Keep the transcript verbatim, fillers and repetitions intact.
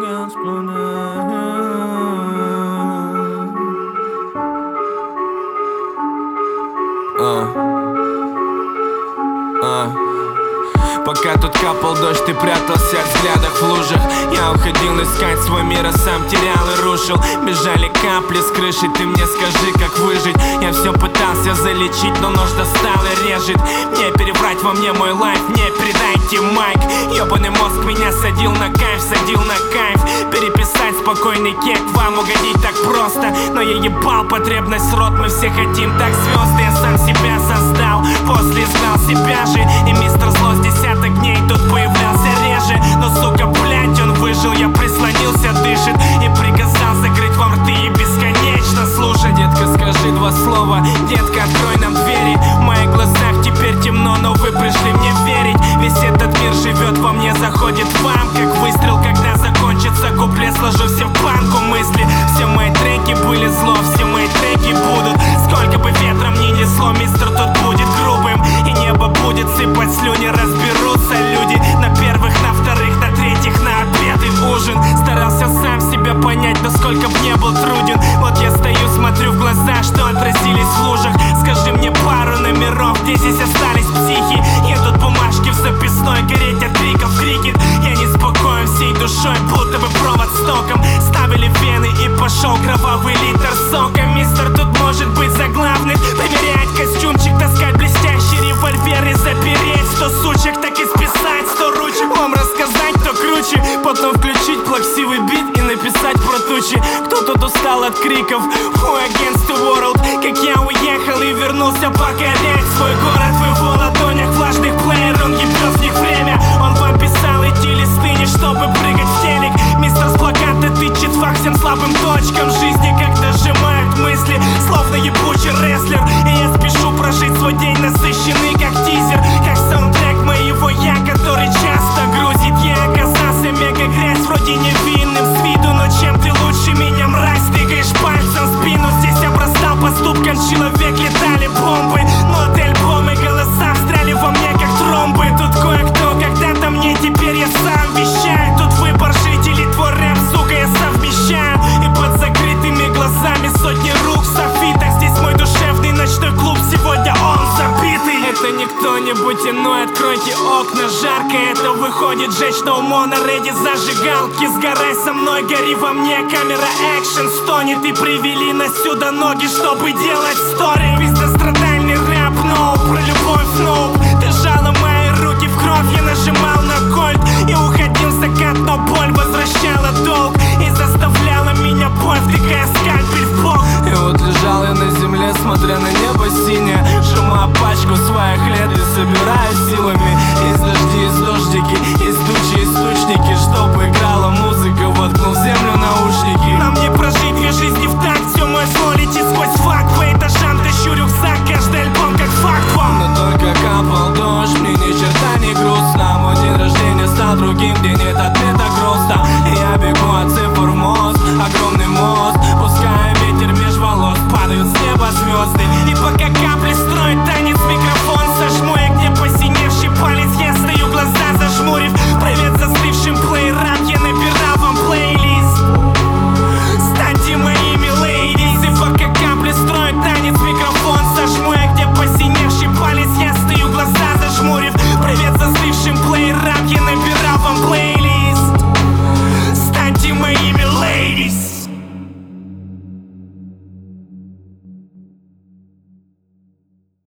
can't explain it. Uh. Uh. Пока тут капал дождь, ты прятался от взглядов в лужах. Я уходил искать свой мир, а сам терял и рушил. Бежали капли с крыши, ты мне скажи, как выжить. Я все пытался залечить, но нож достал и режет. Мне перебрать во мне мой лайф, мне передайте майк. Ёбаный мозг меня садил на кайф, садил на кайф. Переписать спокойный кек, вам угодить так просто. Но я ебал потребность рот, мы все хотим так звезды. Я сам себя создал, после знал себя же. И мистер Зло с десяток дней тут появлялся реже. Но сука, блять, он выжил, я прислонился, дышит. И приказал закрыть вам рты и бесконечно слушать. Детка, скажи два слова, детка, открой нам двери. В моих глазах теперь темно, но вы пришли мне верить. Весь этот мир живет во мне, заходит вам как выстрел. Когда закончится куплет, сложу все в банку мысли. Все мои треки были зло, все мои треки будут. Сколько бы ветра мне несло, мистер тут будет грубым. И небо будет сыпать слюни, разберутся люди. На первых, на вторых, на третьих, на обед и ужин. Старался сам себя понять, насколько б не был труден. Вот я стою, смотрю в глаза, что отразились в лужах. Скажи мне пару номеров, где здесь остались психи. Едут бумажки в записной, гореть от криков крикет. Я не спокоен всей душой, будто бы провод с током. Ставили вены и пошел кровавый литр сока. Мистер тут может быть заглавным. Примерять костюмчик, таскать блестящий револьвер и запереть сто сучек, так и списать сто ручек. Вам рассказать, кто круче, потом включить плаксивый бит и написать про тучи. Кто тут устал от криков Who against the world? Как я уехал и вернулся покорять свой город. В его ладонях влажных плеер, он ебет в них время. Он вам писал эти листы не чтобы прыгать в телек. Мистер с плаката тычет факт всем слабым точкам жизни, как дожимают мысли, словно ебучий рестлер. И я спешу прожить свой день насыщенный как тизер, как саундтрек моего я, который часто грузит. Я оказался мега грязь, вроде невинным с виду, но чем ты лучше меня, мразь? Тыкаешь пальцем в спину, здесь обрастал поступком человек, летали бомбы. Но от альбома голоса встряли во мне как тромбы. Тут кое-кто когда-то мне, теперь я сам вещаю. Тут выбор жителей, твой рэп, сука, я совмещаю. И под закрытыми глазами сотни рук в софитах. Здесь мой душевный ночной клуб, сегодня он забитый. Это не кто-нибудь иной, откройте окна, жарко это выходит. Жечь на умо на рейде зажигалки. Сгорай со мной, гори во мне, камера экшен стонет. И привели нас сюда ноги, чтобы делать стори. Пиздострадальный рэп, ноу, про любовь, ноу. Ты жала мои руки в кровь, я нажимал на кольт. И уходил в закат, но боль возвращала долг. И заставляла меня боль, втыкая скальпель в бок. И вот лежал я на земле, смотря на небо синее, сжимая пачку своих лет и собирал